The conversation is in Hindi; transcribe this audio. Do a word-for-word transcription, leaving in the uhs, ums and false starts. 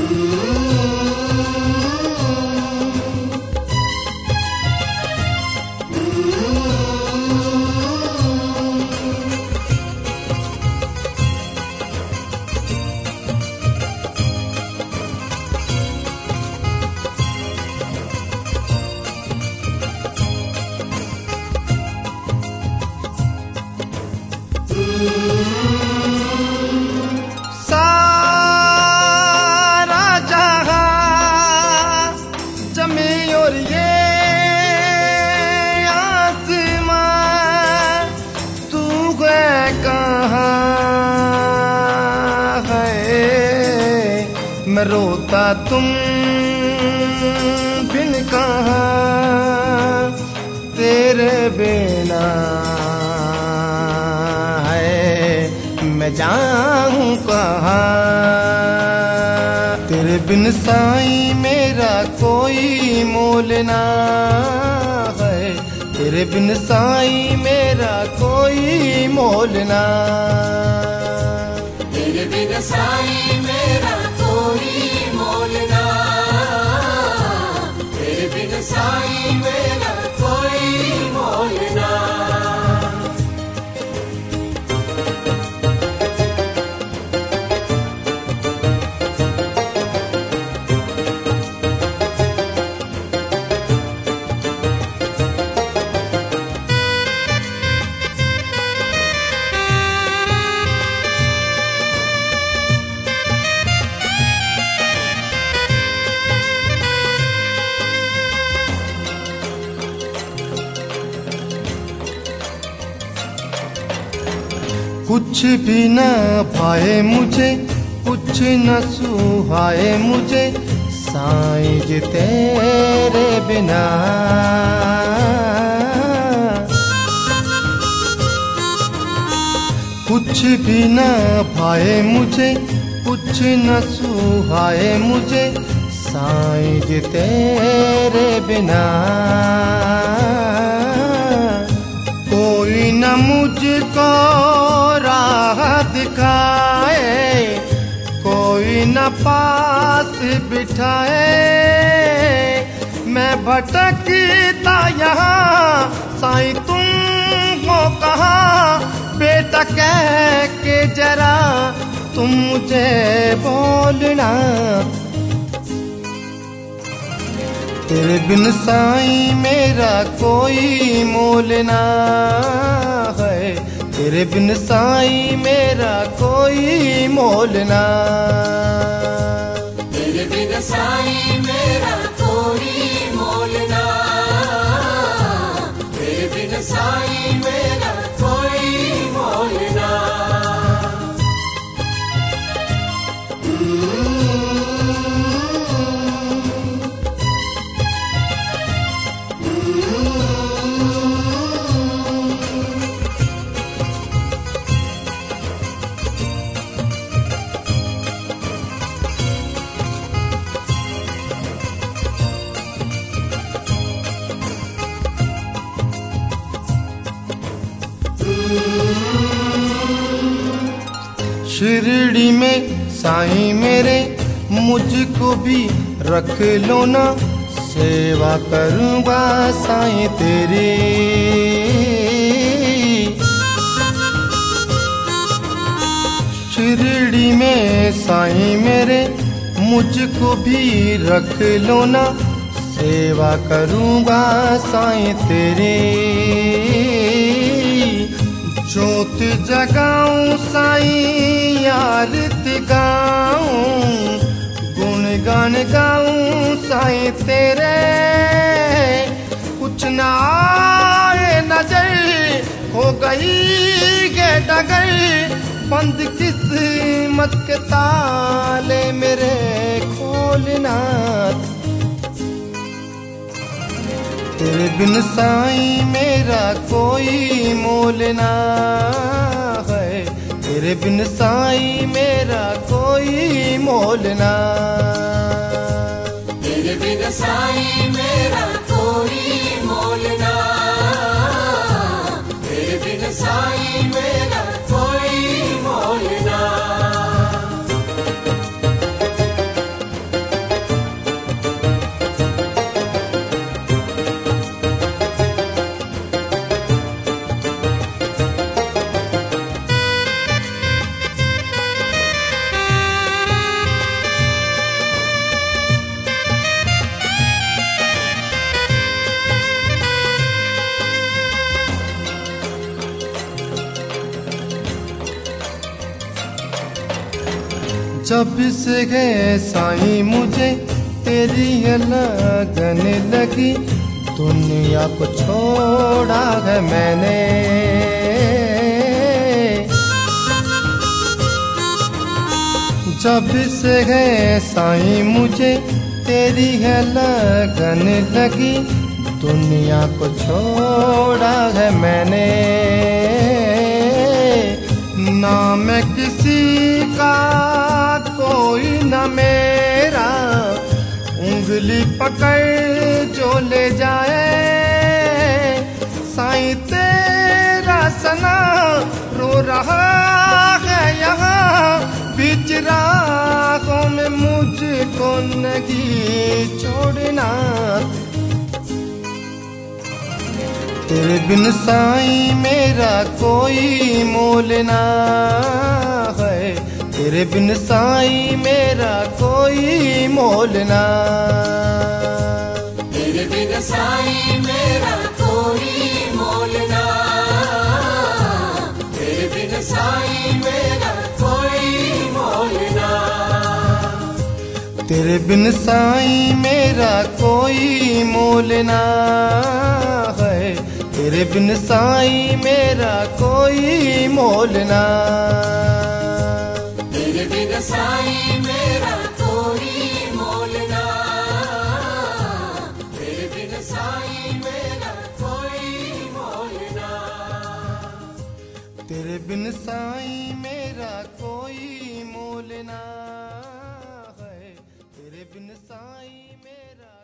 सारा जहां जमी और ये आसमां, तू है कहाँ है? मैं रोता तुम बिन कहाँ, तेरे बिना मैं जाऊं कहाँ? तेरे बिन साईं मेरा कोई मोल ना है, तेरे बिन साईं मेरा कोई मोल ना। तेरे बिन साईं मेरा कोई मोल ना, तेरे बिन साईं मेरा कोई मोल ना। कुछ भी न पाए मुझे, कुछ न सुहाए मुझे, साईं जी तेरे बिना। कुछ भी न पाए मुझे, कुछ न सुहाए मुझे, साईं जी तेरे बिना। कोई न मुझको राह दिखाए, कोई न पास बिठाए, मैं भटकता यहाँ साईं तुम हो कहाँ? बेटा कह के जरा तुम मुझे बोलना, तेरे बिन साईं मेरा कोई मोल ना है, तेरे बिन साईं मेरा कोई मोल ना। तेरे बिन साईं मेरा कोई मोल ना, तेरे बिन साईं मेरा कोई मोल ना। शिरडी में साईं मेरे मुझको भी रख लो ना, सेवा करूँगा साईं तेरी। शिरडी में साईं मेरे मुझको भी रख लो ना, सेवा करूँगा साईं तेरी। ज्योत जगाऊं साईं आरती गाऊं, गुण गान गाऊं साईं तेरे। कुछ न आए नजर हो गई ये डगर, बंद किस्मत के ताले मेरे खोलना, तेरे बिन साईं मेरा कोई मोल ना है, तेरे बिन साईं मेरा कोई मोल ना। तेरे बिन साईं मेरा कोई मोल ना, तेरे बिन साईं मेरा कोई मोल ना। जब से गए साईं मुझे तेरी है लगन लगी, दुनिया को छोड़ा है मैंने। जब से गए साईं मुझे तेरी है लगन लगी, दुनिया को छोड़ा है मैंने। ना मैं किसी का कोई न मेरा, उंगली पकड़ जो ले जाए। साईं तेरा सना रो रहा है यहाँ, बीच राहों में मुझको नहीं छोड़ना। तेरे बिन साईं मेरा कोई मोल ना है, तेरे बिन साईं मेरा कोई मोल ना। तेरे बिन साईं मेरा कोई मोल ना, तेरे बिन साईं मेरा कोई मोल ना। तेरे बिन साईं मेरा कोई मोल ना है, तेरे बिन साईं मेरा कोई मोल ना। तेरे बिन साईं मेरा कोई मोल ना, तेरे बिन साईं मेरा कोई मोल ना। तेरे बिन साईं मेरा कोई मोल ना है, तेरे बिन साईं मेरा